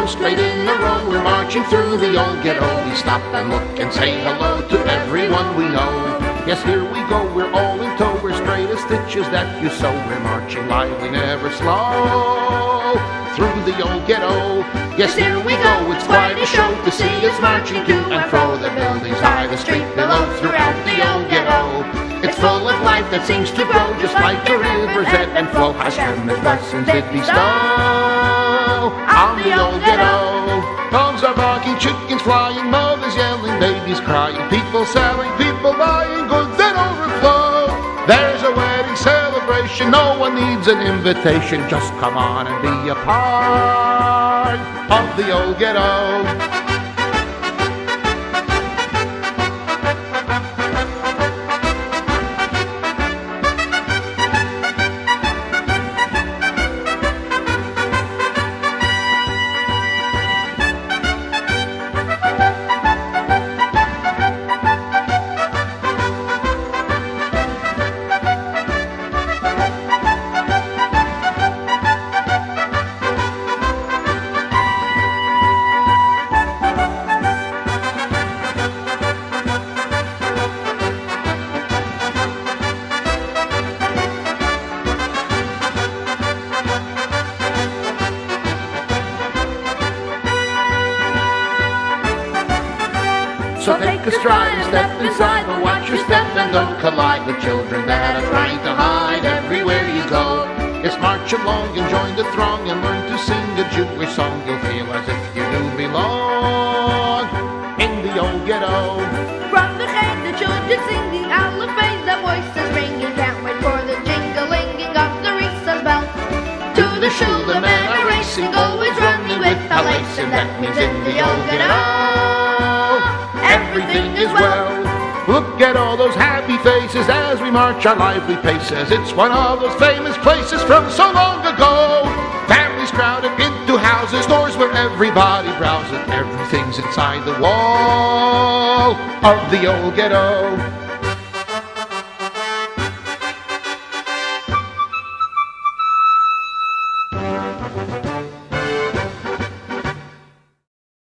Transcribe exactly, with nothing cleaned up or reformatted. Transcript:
go straight in a row. We're marching through the old ghetto. We stop and look and say hello to everyone we know. Yes, here we go, we're all in tow. We're straight as stitches that you sew. We're marching lively, never slow, through the old ghetto. Yes, here we go, it's quite a show to see us marching to and fro. The buildings high, the street below, throughout the old ghetto. It's full of life that seems to grow, just like the rivers ebb and flow. Hashem his blessings did bestow on the old ghetto. Dogs are barking, chickens flying, mothers yelling, babies crying, people selling, people buying, goods that overflow. There's a wedding celebration, no one needs an invitation. Just come on and be a part of the old ghetto. So take a stride and step inside, but watch your step and don't collide with children that are trying to hide everywhere you go. Just march along and join the throng and learn to sing a Jewish song. You'll feel as if you do belong in the old ghetto. From the gate the children singing, alle face their voices ringing. Can't wait for the jingling of the recess bell. To the shul the men are racing, always running with a lace, and that means in the old ghetto everything is well. Look at all those happy faces as we march our lively paces. It's one of those famous places from so long ago. Families crowded into houses, stores where everybody browses. Everything's inside the wall of the old ghetto.